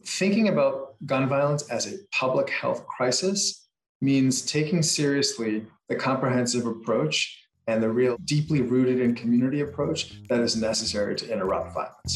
Thinking about gun violence as a public health crisis means taking seriously the comprehensive approach and the real deeply rooted in community approach that is necessary to interrupt violence.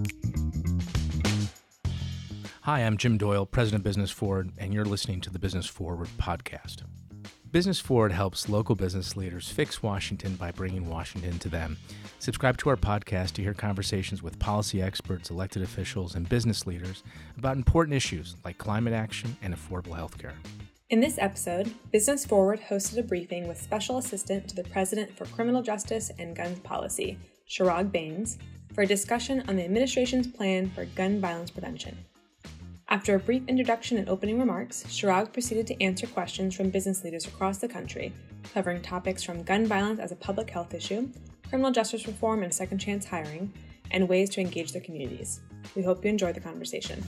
Hi, I'm Jim Doyle, President of Business Forward, and you're listening to the Business Forward podcast. Business Forward helps local business leaders fix Washington by bringing Washington to them. Subscribe to our podcast to hear conversations with policy experts, elected officials, and business leaders about important issues like climate action and affordable health care. In this episode, Business Forward hosted a briefing with Special Assistant to the President for Criminal Justice and Guns Policy, Chirag Bains, for a discussion on the administration's plan for gun violence prevention. After a brief introduction and opening remarks, Chirag proceeded to answer questions from business leaders across the country, covering topics from gun violence as a public health issue, criminal justice reform and second chance hiring, and ways to engage their communities. We hope you enjoy the conversation.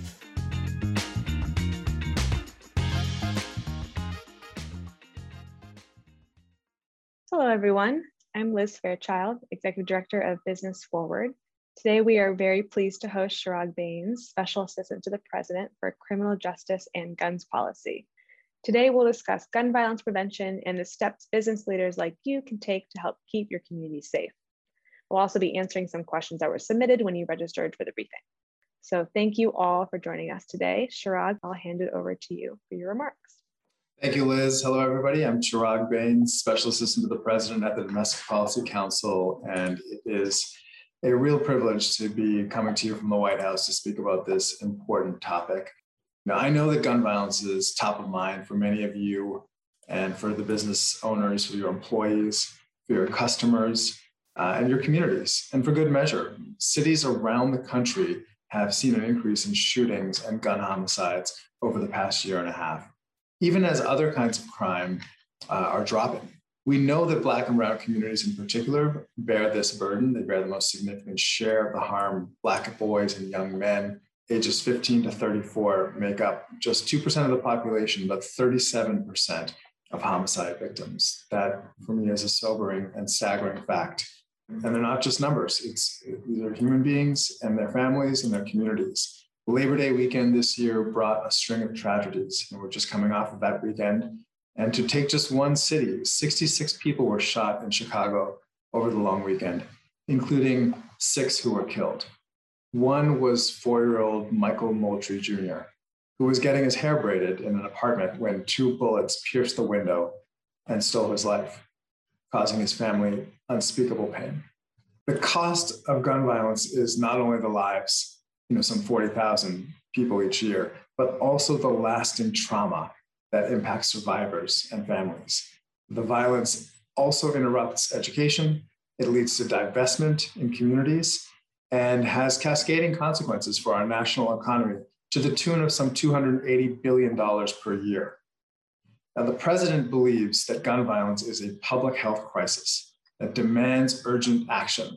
Hello, everyone. I'm Liz Fairchild, Executive Director of Business Forward. Today, we are very pleased to host Chirag Bains, Special Assistant to the President for Criminal Justice and Guns Policy. Today, we'll discuss gun violence prevention and the steps business leaders like you can take to help keep your community safe. We'll also be answering some questions that were submitted when you registered for the briefing. So thank you all for joining us today. Chirag, I'll hand it over to you for your remarks. Thank you, Liz. Hello, everybody. I'm Chirag Bains, Special Assistant to the President at the Domestic Policy Council, and it is a real privilege to be coming to you from the White House to speak about this important topic. Now, I know that gun violence is top of mind for many of you and for the business owners, for your employees, for your customers, and your communities. And for good measure, cities around the country have seen an increase in shootings and gun homicides over the past year and a half, even as other kinds of crime are dropping. We know that Black and brown communities in particular bear this burden. They bear the most significant share of the harm. Black boys and young men ages 15 to 34 make up just 2% of the population, but 37% of homicide victims. That, for me, is a sobering and staggering fact. And they're not just numbers. These are human beings and their families and their communities. Labor Day weekend this year brought a string of tragedies, and we're just coming off of that weekend. And to take just one city, 66 people were shot in Chicago over the long weekend, including 6 who were killed. One was 4-year-old Michael Moultrie Jr., who was getting his hair braided in an apartment when 2 bullets pierced the window and stole his life, causing his family unspeakable pain. The cost of gun violence is not only the lives, some 40,000 people each year, but also the lasting trauma that impacts survivors and families. The violence also interrupts education. It leads to divestment in communities and has cascading consequences for our national economy to the tune of some $280 billion per year. Now, the president believes that gun violence is a public health crisis that demands urgent action.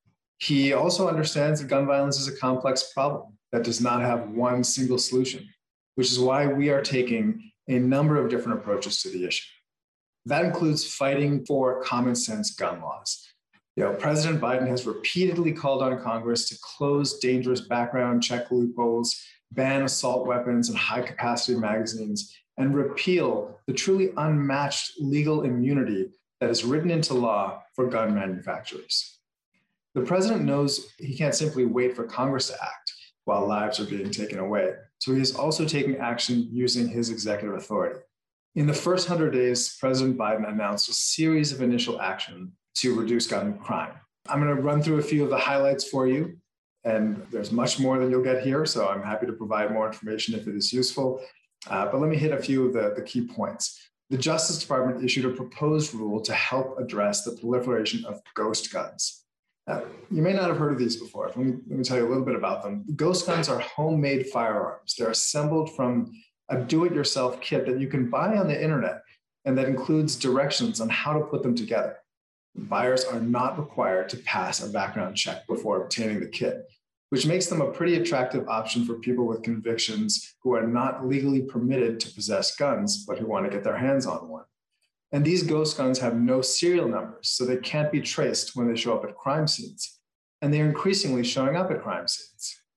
He also understands that gun violence is a complex problem that does not have one single solution, which is why we are taking a number of different approaches to the issue. That includes fighting for common sense gun laws. President Biden has repeatedly called on Congress to close dangerous background check loopholes, ban assault weapons and high-capacity magazines, and repeal the truly unmatched legal immunity that is written into law for gun manufacturers. The president knows he can't simply wait for Congress to act while lives are being taken away. So he is also taking action using his executive authority. In the first 100 days, President Biden announced a series of initial action to reduce gun crime. I'm going to run through a few of the highlights for you, and there's much more than you'll get here, so I'm happy to provide more information if it is useful. But let me hit a few of the key points. The Justice Department issued a proposed rule to help address the proliferation of ghost guns. You may not have heard of these before. Let me tell you a little bit about them. Ghost guns are homemade firearms. They're assembled from a do-it-yourself kit that you can buy on the internet, and that includes directions on how to put them together. Buyers are not required to pass a background check before obtaining the kit, which makes them a pretty attractive option for people with convictions who are not legally permitted to possess guns, but who want to get their hands on one. And these ghost guns have no serial numbers, so they can't be traced when they show up at crime scenes. And they're increasingly showing up at crime scenes.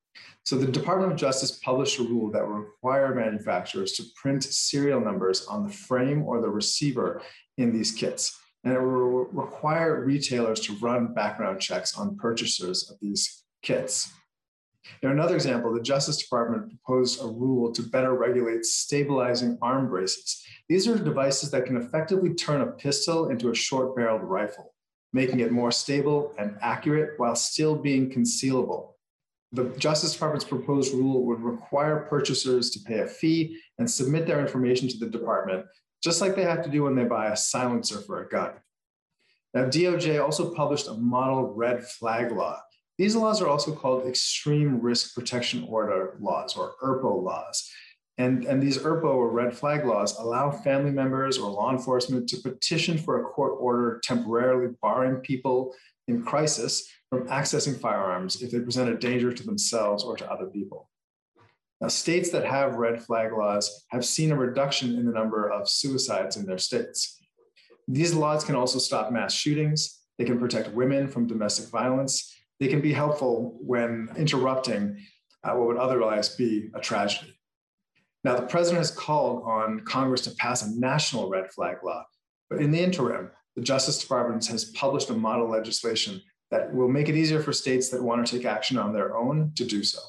So the Department of Justice published a rule that will require manufacturers to print serial numbers on the frame or the receiver in these kits. And it will require retailers to run background checks on purchasers of these kits. In another example, the Justice Department proposed a rule to better regulate stabilizing arm braces. These are devices that can effectively turn a pistol into a short-barreled rifle, making it more stable and accurate while still being concealable. The Justice Department's proposed rule would require purchasers to pay a fee and submit their information to the department, just like they have to do when they buy a silencer for a gun. Now, DOJ also published a model red flag law. These laws are also called Extreme Risk Protection Order laws, or ERPO laws. And these ERPO or red flag laws allow family members or law enforcement to petition for a court order temporarily barring people in crisis from accessing firearms if they present a danger to themselves or to other people. Now, states that have red flag laws have seen a reduction in the number of suicides in their states. These laws can also stop mass shootings. They can protect women from domestic violence. They can be helpful when interrupting what would otherwise be a tragedy. Now, the president has called on Congress to pass a national red flag law, but in the interim, the Justice Department has published a model legislation that will make it easier for states that want to take action on their own to do so.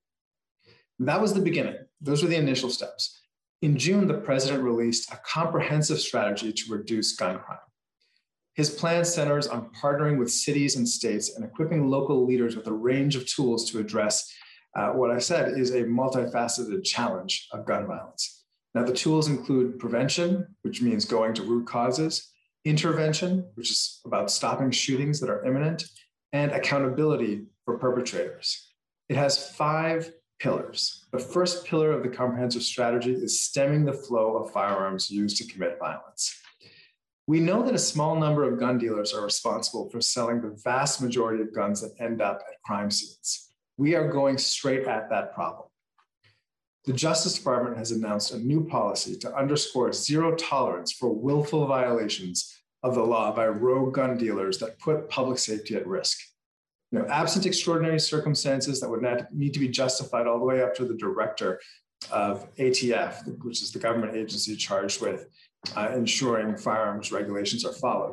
That was the beginning. Those were the initial steps. In June, the president released a comprehensive strategy to reduce gun crime. His plan centers on partnering with cities and states and equipping local leaders with a range of tools to address what I said is a multifaceted challenge of gun violence. Now, the tools include prevention, which means going to root causes, intervention, which is about stopping shootings that are imminent, and accountability for perpetrators. It has 5 pillars. The first pillar of the comprehensive strategy is stemming the flow of firearms used to commit violence. We know that a small number of gun dealers are responsible for selling the vast majority of guns that end up at crime scenes. We are going straight at that problem. The Justice Department has announced a new policy to underscore zero tolerance for willful violations of the law by rogue gun dealers that put public safety at risk. Absent extraordinary circumstances that would need to be justified all the way up to the director of ATF, which is the government agency charged with ensuring firearms regulations are followed.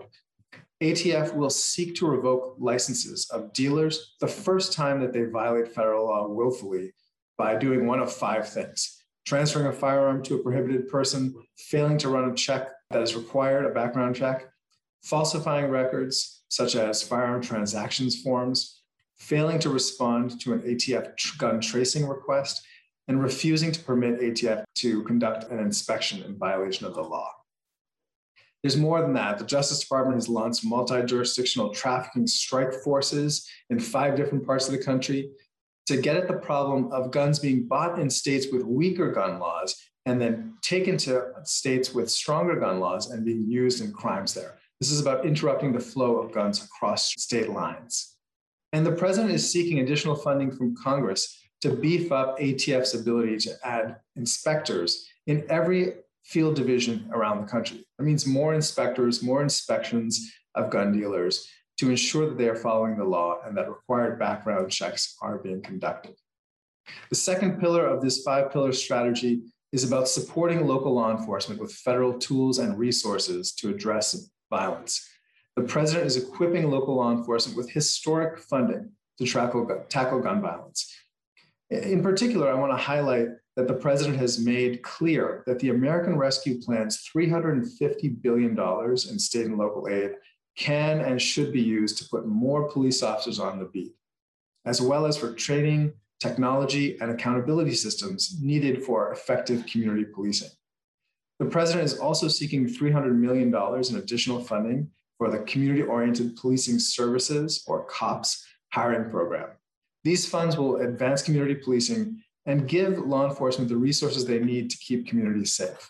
ATF will seek to revoke licenses of dealers the first time that they violate federal law willfully by doing one of 5 things: transferring a firearm to a prohibited person, failing to run a check that is required, a background check, falsifying records such as firearm transactions forms, failing to respond to an ATF gun tracing request, and refusing to permit ATF to conduct an inspection in violation of the law. There's more than that. The Justice Department has launched multi-jurisdictional trafficking strike forces in 5 different parts of the country to get at the problem of guns being bought in states with weaker gun laws and then taken to states with stronger gun laws and being used in crimes there. This is about interrupting the flow of guns across state lines. And the president is seeking additional funding from Congress to beef up ATF's ability to add inspectors in every field division around the country. That means more inspectors, more inspections of gun dealers to ensure that they are following the law and that required background checks are being conducted. The second pillar of this 5-pillar strategy is about supporting local law enforcement with federal tools and resources to address violence. The president is equipping local law enforcement with historic funding to tackle gun violence. In particular, I want to highlight that the president has made clear that the American Rescue Plan's $350 billion in state and local aid can and should be used to put more police officers on the beat, as well as for training, technology, and accountability systems needed for effective community policing. The president is also seeking $300 million in additional funding for the Community-Oriented Policing Services, or COPS, hiring program. These funds will advance community policing and give law enforcement the resources they need to keep communities safe.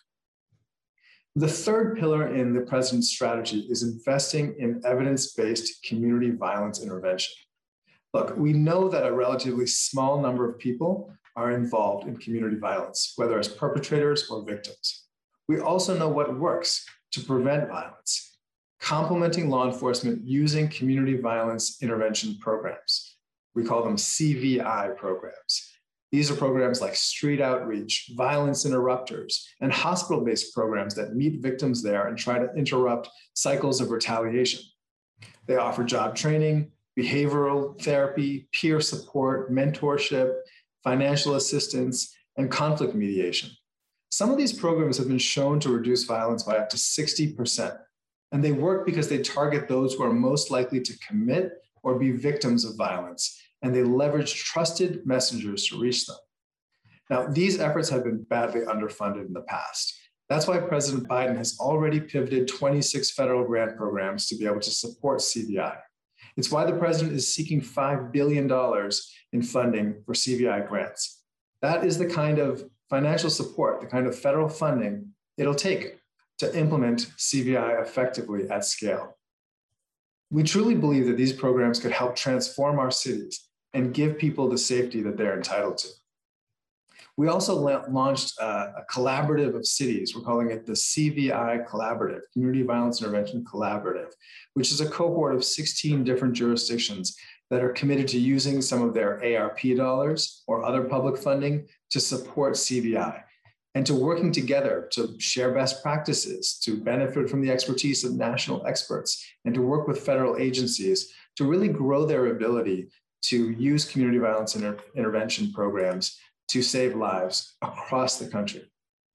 The third pillar in the president's strategy is investing in evidence-based community violence intervention. Look, we know that a relatively small number of people are involved in community violence, whether as perpetrators or victims. We also know what works to prevent violence, complementing law enforcement using community violence intervention programs. We call them CVI programs. These are programs like street outreach, violence interrupters, and hospital-based programs that meet victims there and try to interrupt cycles of retaliation. They offer job training, behavioral therapy, peer support, mentorship, financial assistance, and conflict mediation. Some of these programs have been shown to reduce violence by up to 60%, and they work because they target those who are most likely to commit or be victims of violence, and they leverage trusted messengers to reach them. Now, these efforts have been badly underfunded in the past. That's why President Biden has already pivoted 26 federal grant programs to be able to support CVI. It's why the president is seeking $5 billion in funding for CVI grants. That is the kind of financial support, the kind of federal funding it'll take to implement CVI effectively at scale. We truly believe that these programs could help transform our cities and give people the safety that they're entitled to. We also launched a collaborative of cities. We're calling it the CVI Collaborative, Community Violence Intervention Collaborative, which is a cohort of 16 different jurisdictions that are committed to using some of their ARP dollars or other public funding to support CVI and to working together to share best practices, to benefit from the expertise of national experts, and to work with federal agencies to really grow their ability to use community violence intervention programs to save lives across the country.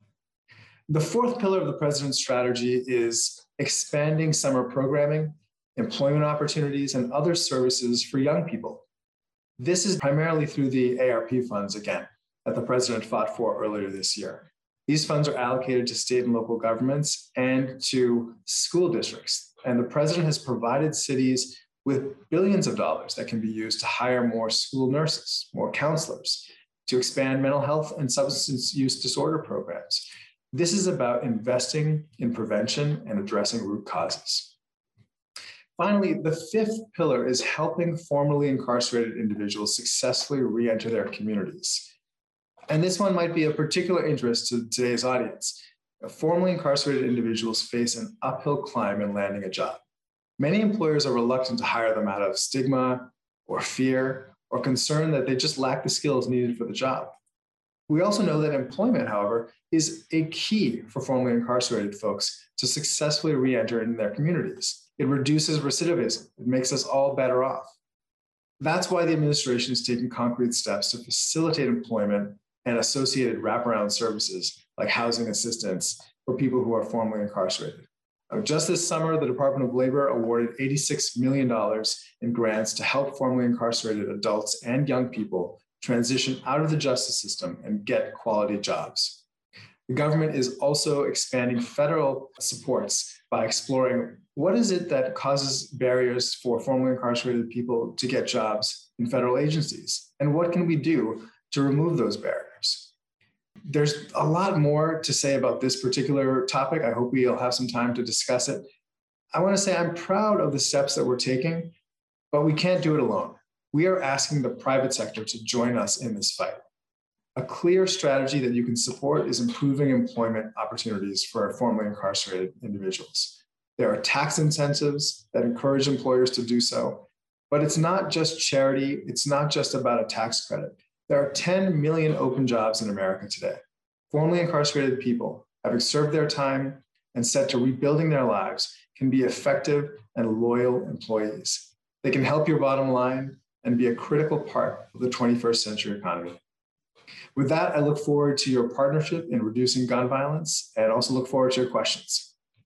The fourth pillar of the president's strategy is expanding summer programming, employment opportunities, and other services for young people. This is primarily through the ARP funds, again, that the president fought for earlier this year. These funds are allocated to state and local governments and to school districts. And the president has provided cities with billions of dollars that can be used to hire more school nurses, more counselors, to expand mental health and substance use disorder programs. This is about investing in prevention and addressing root causes. Finally, the fifth pillar is helping formerly incarcerated individuals successfully re-enter their communities. And this one might be of particular interest to today's audience. Formerly incarcerated individuals face an uphill climb in landing a job. Many employers are reluctant to hire them out of stigma or fear or concern that they just lack the skills needed for the job. We also know that employment, however, is a key for formerly incarcerated folks to successfully re-enter in their communities. It reduces recidivism. It makes us all better off. That's why the administration is taking concrete steps to facilitate employment and associated wraparound services like housing assistance for people who are formerly incarcerated. Just this summer, the Department of Labor awarded $86 million in grants to help formerly incarcerated adults and young people transition out of the justice system and get quality jobs. The government is also expanding federal supports by exploring what is it that causes barriers for formerly incarcerated people to get jobs in federal agencies, and what can we do to remove those barriers. There's a lot more to say about this particular topic. I hope we'll have some time to discuss it. I want to say I'm proud of the steps that we're taking, but we can't do it alone. We are asking the private sector to join us in this fight. A clear strategy that you can support is improving employment opportunities for formerly incarcerated individuals. There are tax incentives that encourage employers to do so, but it's not just charity. It's not just about a tax credit. There are 10 million open jobs in America today. Formerly incarcerated people, having served their time and set to rebuilding their lives, can be effective and loyal employees. They can help your bottom line and be a critical part of the 21st century economy. With that, I look forward to your partnership in reducing gun violence and also look forward to your questions.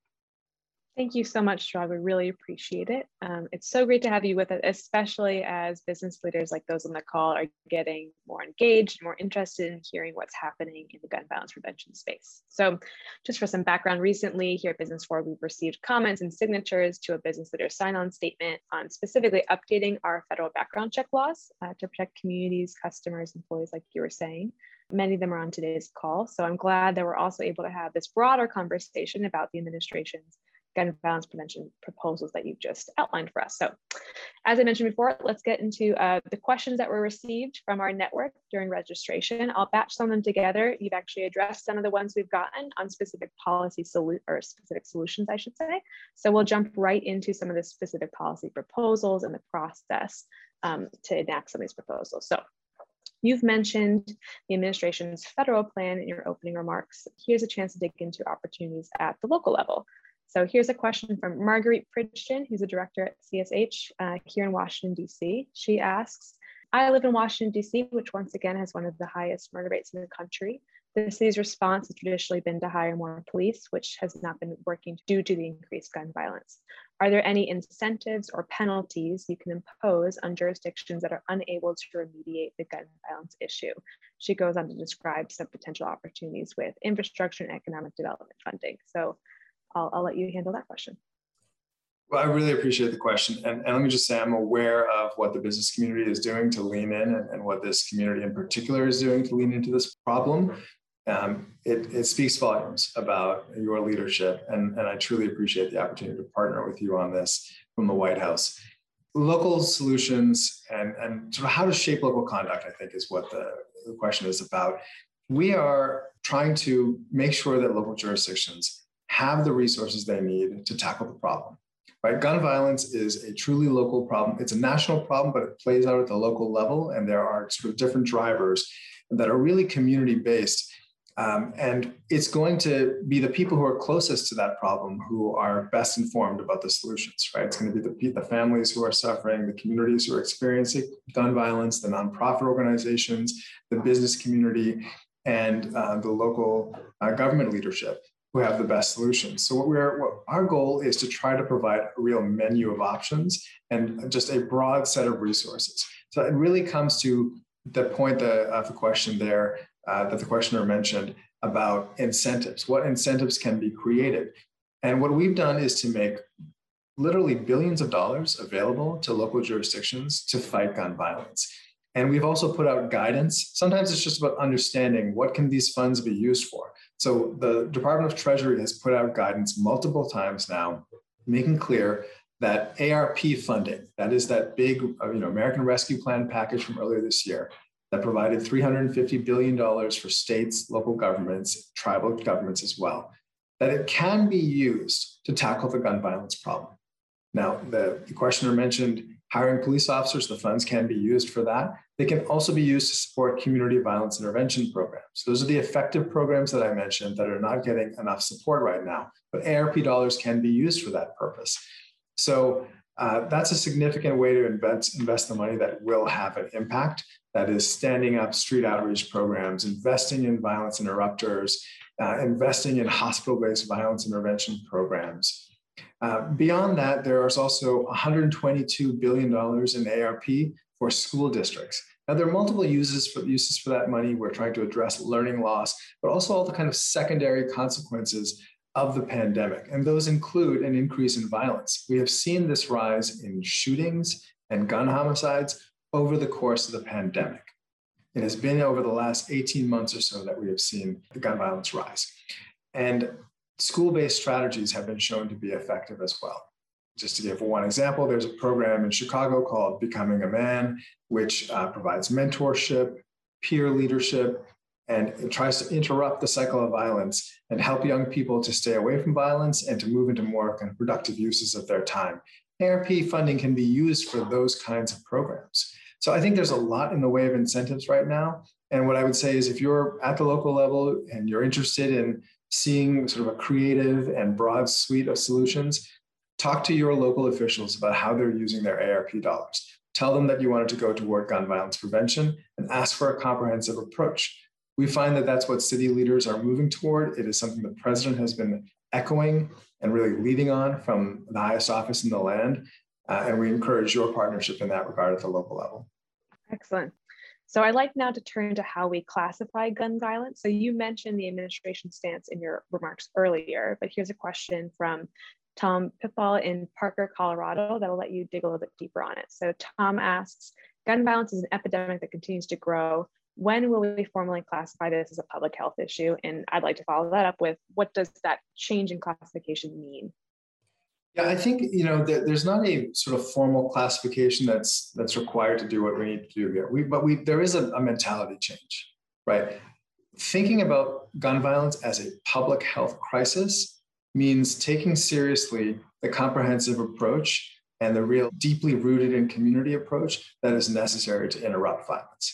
Thank you so much, Chirag. We really appreciate it. It's so great to have you with us, especially as business leaders like those on the call are getting more engaged, more interested in hearing what's happening in the gun violence prevention space. So just for some background, recently here at Business Forward, we've received comments and signatures to a business leader sign-on statement on specifically updating our federal background check laws to protect communities, customers, employees, like you were saying. Many of them are on today's call. So I'm glad that we're also able to have this broader conversation about the administration's gun violence prevention proposals that you've just outlined for us. So as I mentioned before, let's get into the questions that were received from our network during registration. I'll batch some of them together. You've actually addressed some of the ones we've gotten on specific policy specific solutions, I should say. So we'll jump right into some of the specific policy proposals and the process to enact some of these proposals. So You've mentioned the administration's federal plan in your opening remarks. Here's a chance to dig into opportunities at the local level. So here's a question from Marguerite Pridgeton, who's a director at CSH here in Washington, DC. She asks, I live in Washington, DC, which once again has one of the highest murder rates in the country. The city's response has traditionally been to hire more police, which has not been working due to the increased gun violence. Are there any incentives or penalties you can impose on jurisdictions that are unable to remediate the gun violence issue? She goes on to describe some potential opportunities with infrastructure and economic development funding. So I'll let you handle that question. Well, I really appreciate the question. And let me just say, I'm aware of what the business community is doing to lean in and what this community in particular is doing to lean into this problem. It speaks volumes about your leadership. And I truly appreciate the opportunity to partner with you on this from the White House. Local solutions and sort of how to shape local conduct, I think, is what the question is about. We are trying to make sure that local jurisdictions have the resources they need to tackle the problem. Right? Gun violence is a truly local problem. It's a national problem, but it plays out at the local level, and there are sort of different drivers that are really community-based. And it's going to be the people who are closest to that problem who are best informed about the solutions, right? It's going to be the families who are suffering, the communities who are experiencing gun violence, the nonprofit organizations, the business community, and the local government leadership who have the best solutions. So what our goal is to try to provide a real menu of options and just a broad set of resources. So it really comes to the point of the question there that the questioner mentioned about incentives. What incentives can be created? And what we've done is to make literally billions of dollars available to local jurisdictions to fight gun violence. And we've also put out guidance. Sometimes it's just about understanding what can these funds be used for. So the Department of Treasury has put out guidance multiple times now, making clear that ARP funding, that is that big American Rescue Plan package from earlier this year, that provided $350 billion for states, local governments, tribal governments as well, that it can be used to tackle the gun violence problem. Now, the questioner mentioned hiring police officers. The funds can be used for that. They can also be used to support community violence intervention programs. Those are the effective programs that I mentioned that are not getting enough support right now, but ARP dollars can be used for that purpose. So that's a significant way to invest the money that will have an impact. That is standing up street outreach programs, investing in violence interrupters, investing in hospital-based violence intervention programs. Beyond that, there is also $122 billion in ARP for school districts. Now, there are multiple uses for that money. We're trying to address learning loss, but also all the kind of secondary consequences of the pandemic. And those include an increase in violence. We have seen this rise in shootings and gun homicides over the course of the pandemic. It has been over the last 18 months or so that we have seen the gun violence rise. And school-based strategies have been shown to be effective as well. Just to give one example, there's a program in Chicago called Becoming a Man, which provides mentorship, peer leadership, and it tries to interrupt the cycle of violence and help young people to stay away from violence and to move into more kind of productive uses of their time. ARP funding can be used for those kinds of programs. So I think there's a lot in the way of incentives right now. And what I would say is if you're at the local level and you're interested in seeing sort of a creative and broad suite of solutions, talk to your local officials about how they're using their ARP dollars. Tell them that you wanted to go toward gun violence prevention and ask for a comprehensive approach. We find that that's what city leaders are moving toward. It is something the president has been echoing and really leading on from the highest office in the land. And we encourage your partnership in that regard at the local level. Excellent. So I'd like now to turn to how we classify gun violence. So you mentioned the administration's stance in your remarks earlier, but here's a question from Tom Pitball in Parker, Colorado, that'll let you dig a little bit deeper on it. So Tom asks, gun violence is an epidemic that continues to grow. When will we formally classify this as a public health issue? And I'd like to follow that up with, what does that change in classification mean? Yeah, I think there's not a sort of formal classification that's required to do what we need to do here. But there is a mentality change, right? Thinking about gun violence as a public health crisis means taking seriously the comprehensive approach and the real deeply rooted in community approach that is necessary to interrupt violence.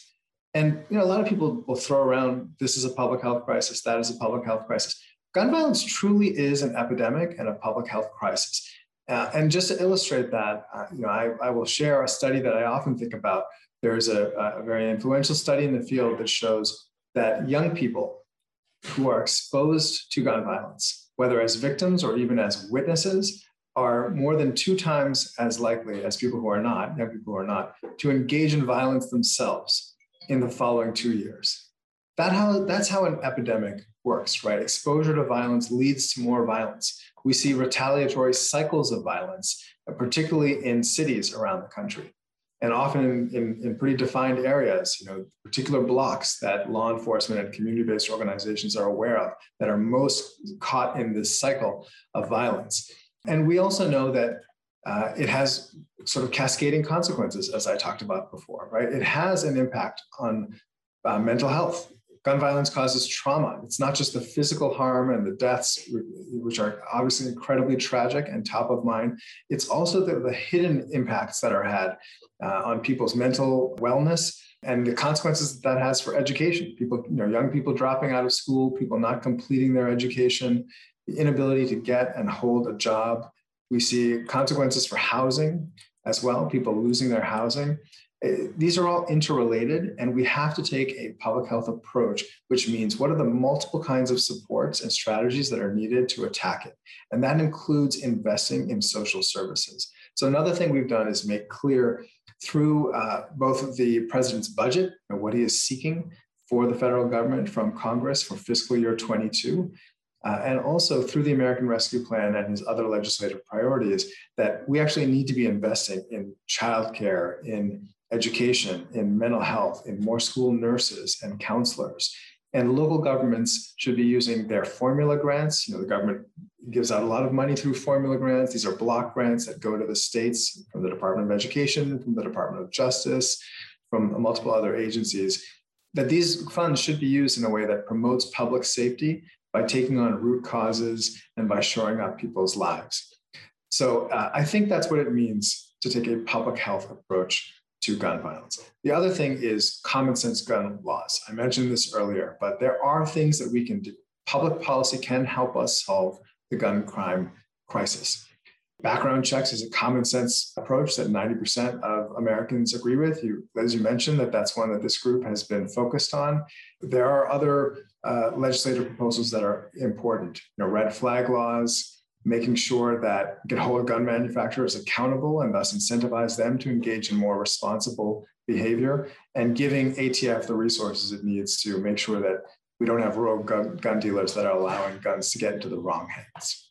And a lot of people will throw around, this is a public health crisis, that is a public health crisis. Gun violence truly is an epidemic and a public health crisis. And just to illustrate that, I will share a study that I often think about. There's a very influential study in the field that shows that young people who are exposed to gun violence, whether as victims or even as witnesses, are more than 2 times as likely as people who are not, young people who are not, to engage in violence themselves in the following 2 years. That's how an epidemic works, right? Exposure to violence leads to more violence. We see retaliatory cycles of violence, particularly in cities around the country, and often in pretty defined areas, particular blocks that law enforcement and community-based organizations are aware of that are most caught in this cycle of violence. And we also know that it has sort of cascading consequences, as I talked about before, right? It has an impact on mental health. Gun violence causes trauma. It's not just the physical harm and the deaths, which are obviously incredibly tragic and top of mind. It's also the hidden impacts that are had on people's mental wellness and the consequences that has for education. People, young people dropping out of school, people not completing their education, the inability to get and hold a job. We see consequences for housing as well, people losing their housing. These are all interrelated, and we have to take a public health approach, which means what are the multiple kinds of supports and strategies that are needed to attack it? And that includes investing in social services. So another thing we've done is make clear through both of the president's budget and what he is seeking for the federal government from Congress for fiscal year 22, and also through the American Rescue Plan and his other legislative priorities, that we actually need to be investing in childcare, in education, in mental health, in more school nurses and counselors. And local governments should be using their formula grants. The government gives out a lot of money through formula grants. These are block grants that go to the states from the Department of Education, from the Department of Justice, from multiple other agencies, that these funds should be used in a way that promotes public safety by taking on root causes and by shoring up people's lives. So I think that's what it means to take a public health approach to gun violence. The other thing is common sense gun laws. I mentioned this earlier, but there are things that we can do. Public policy can help us solve the gun crime crisis. Background checks is a common sense approach that 90% of Americans agree with. As you mentioned, that's one that this group has been focused on. There are other legislative proposals that are important. Red flag laws, making sure that we can hold gun manufacturers accountable and thus incentivize them to engage in more responsible behavior, and giving ATF the resources it needs to make sure that we don't have rogue gun dealers that are allowing guns to get into the wrong hands.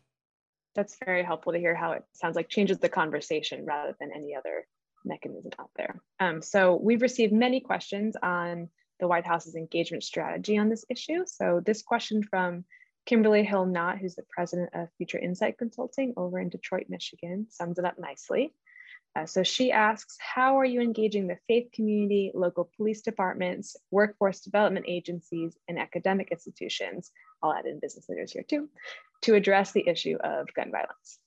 That's very helpful to hear how it sounds like changes the conversation rather than any other mechanism out there. So we've received many questions on the White House's engagement strategy on this issue. So this question from Kimberly Hill-Knott, who's the president of Future Insight Consulting over in Detroit, Michigan, sums it up nicely. So she asks, how are you engaging the faith community, local police departments, workforce development agencies, and academic institutions, I'll add in business leaders here too, to address the issue of gun violence?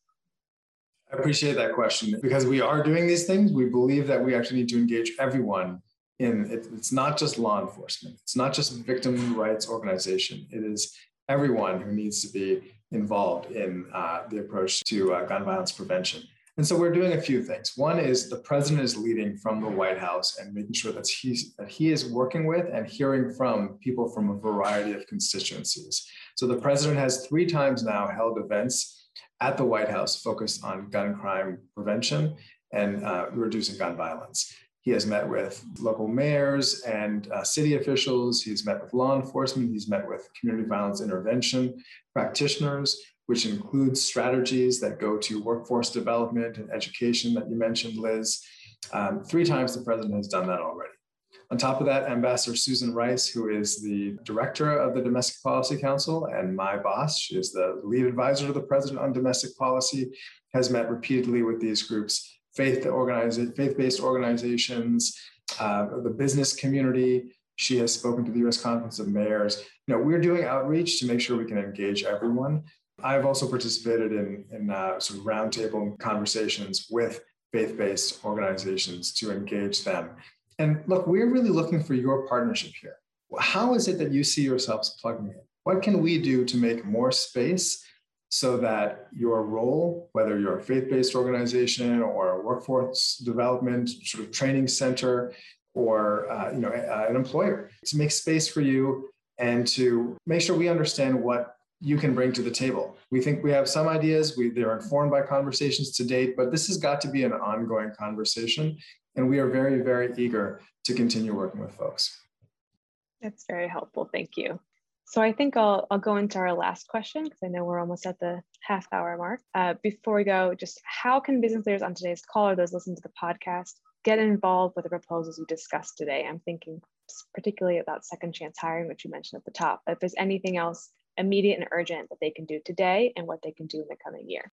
I appreciate that question, because we are doing these things. We believe that we actually need to engage everyone in it. It's not just law enforcement. It's not just victim rights organization. It is everyone who needs to be involved in the approach to gun violence prevention. And so we're doing a few things. One is the president is leading from the White House and making sure that he is working with and hearing from people from a variety of constituencies. So the president has 3 times now held events at the White House focused on gun crime prevention and reducing gun violence. He has met with local mayors and city officials. He's met with law enforcement. He's met with community violence intervention practitioners, which includes strategies that go to workforce development and education that you mentioned, Liz. 3 times the president has done that already. On top of that, Ambassador Susan Rice, who is the director of the Domestic Policy Council and my boss, she is the lead advisor to the president on domestic policy, has met repeatedly with these groups, faith-based organizations, the business community. She has spoken to the U.S. Conference of Mayors. We're doing outreach to make sure we can engage everyone. I've also participated in sort of roundtable conversations with faith-based organizations to engage them. And look, we're really looking for your partnership here. How is it that you see yourselves plugging in? What can we do to make more space so that your role, whether you're a faith-based organization or a workforce development sort of training center or an employer, to make space for you and to make sure we understand what you can bring to the table. We think we have some ideas, they're informed by conversations to date, but this has got to be an ongoing conversation. And we are very, very eager to continue working with folks. That's very helpful. Thank you. So I think I'll go into our last question because I know we're almost at the half-hour mark. Before we go, just how can business leaders on today's call or those listening to the podcast get involved with the proposals we discussed today? I'm thinking particularly about second chance hiring, which you mentioned at the top. If there's anything else immediate and urgent that they can do today and what they can do in the coming year.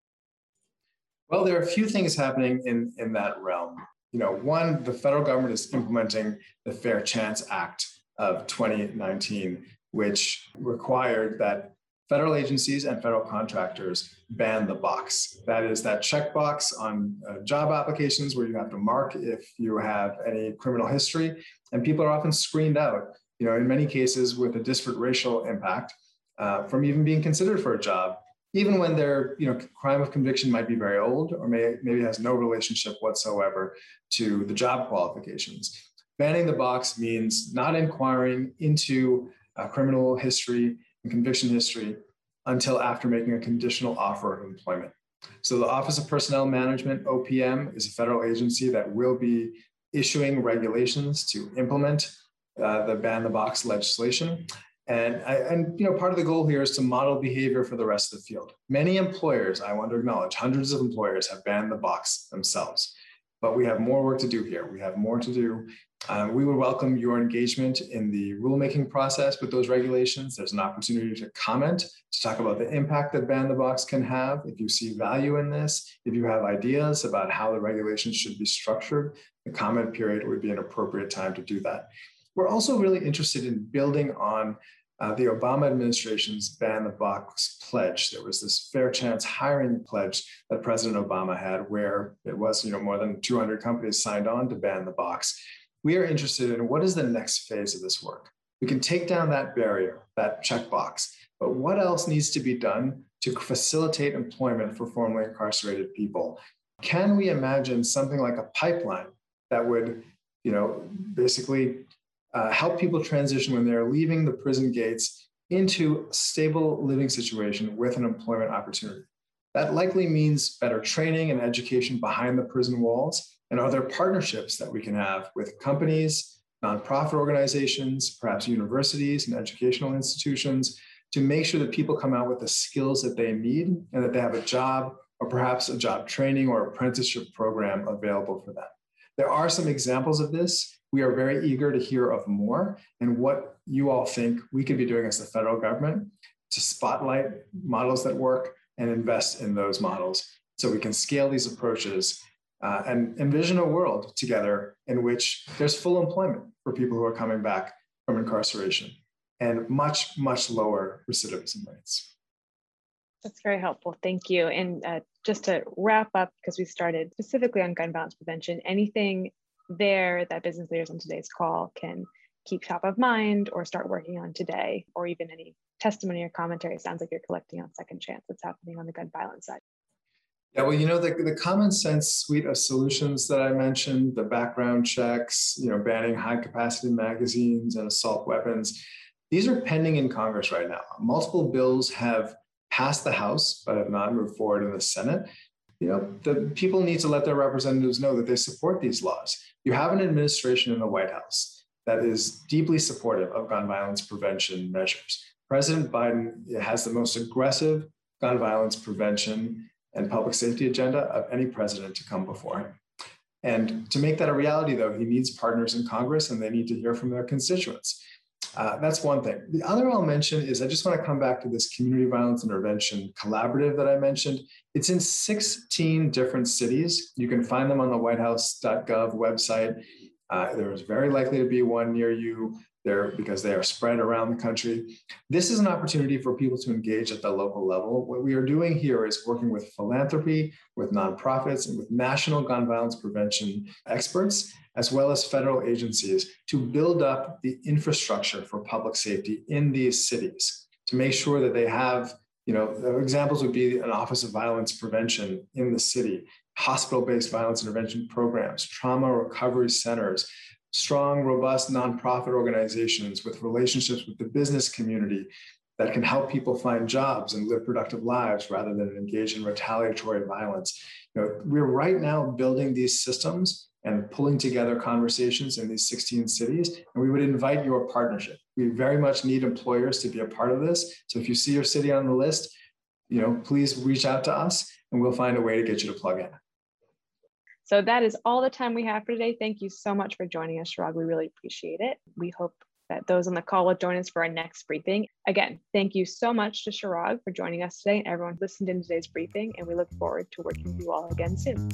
Well, there are a few things happening in that realm. One, the federal government is implementing the Fair Chance Act of 2019, which required that federal agencies and federal contractors ban the box. That is that checkbox on job applications where you have to mark if you have any criminal history, and people are often screened out, in many cases with a disparate racial impact from even being considered for a job, even when their crime of conviction might be very old or maybe has no relationship whatsoever to the job qualifications. Banning the box means not inquiring into criminal history and conviction history until after making a conditional offer of employment. So the Office of Personnel Management, OPM, is a federal agency that will be issuing regulations to implement the ban the box legislation. And part of the goal here is to model behavior for the rest of the field. Many employers, I want to acknowledge, hundreds of employers have banned the box themselves, but we have more work to do here. We have more to do. We would welcome your engagement in the rulemaking process with those regulations. There's an opportunity to comment, to talk about the impact that ban the box can have. If you see value in this, if you have ideas about how the regulations should be structured, the comment period would be an appropriate time to do that. We're also really interested in building on the Obama administration's ban the box pledge. There was this fair chance hiring pledge that President Obama had, where it was more than 200 companies signed on to ban the box. We are interested in what is the next phase of this work. We can take down that barrier, that checkbox, but what else needs to be done to facilitate employment for formerly incarcerated people? Can we imagine something like a pipeline that would, basically help people transition when they're leaving the prison gates into a stable living situation with an employment opportunity? That likely means better training and education behind the prison walls. And are there partnerships that we can have with companies, nonprofit organizations, perhaps universities and educational institutions to make sure that people come out with the skills that they need and that they have a job or perhaps a job training or apprenticeship program available for them? There are some examples of this. We are very eager to hear of more and what you all think we could be doing as the federal government to spotlight models that work and invest in those models so we can scale these approaches and envision a world together in which there's full employment for people who are coming back from incarceration and much, much lower recidivism rates. That's very helpful. Thank you. And just to wrap up, because we started specifically on gun violence prevention, anything there that business leaders on today's call can keep top of mind or start working on today, or even any testimony or commentary? It sounds like you're collecting on Second Chance that's happening on the gun violence side. Yeah, well, the common sense suite of solutions that I mentioned, the background checks, banning high capacity magazines and assault weapons, these are pending in Congress right now. Multiple bills have passed the House, but have not moved forward in the Senate. The people need to let their representatives know that they support these laws. You have an administration in the White House that is deeply supportive of gun violence prevention measures. President Biden has the most aggressive gun violence prevention and public safety agenda of any president to come before him. And to make that a reality, though, he needs partners in Congress and they need to hear from their constituents. That's one thing. The other I'll mention is I just want to come back to this community violence intervention collaborative that I mentioned. It's in 16 different cities. You can find them on the whitehouse.gov website. There is very likely to be one near you there because they are spread around the country. This is an opportunity for people to engage at the local level. What we are doing here is working with philanthropy, with nonprofits, and with national gun violence prevention experts, as well as federal agencies, to build up the infrastructure for public safety in these cities, to make sure that they have, examples would be an Office of Violence Prevention in the city, hospital-based violence intervention programs, trauma recovery centers, strong, robust nonprofit organizations with relationships with the business community that can help people find jobs and live productive lives rather than engage in retaliatory violence. We're right now building these systems and pulling together conversations in these 16 cities, and we would invite your partnership. We very much need employers to be a part of this. So if you see your city on the list, please reach out to us and we'll find a way to get you to plug in. So that is all the time we have for today. Thank you so much for joining us, Chirag. We really appreciate it. We hope that those on the call will join us for our next briefing. Again, thank you so much to Chirag for joining us today and everyone who listened in today's briefing, and we look forward to working with you all again soon.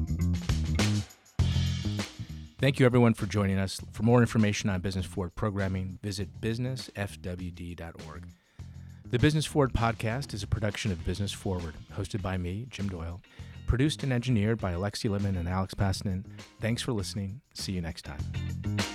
Thank you, everyone, for joining us. For more information on Business Forward programming, visit businessfwd.org. The Business Forward podcast is a production of Business Forward, hosted by me, Jim Doyle, produced and engineered by Alexi Littman and Alex Passanen. Thanks for listening. See you next time.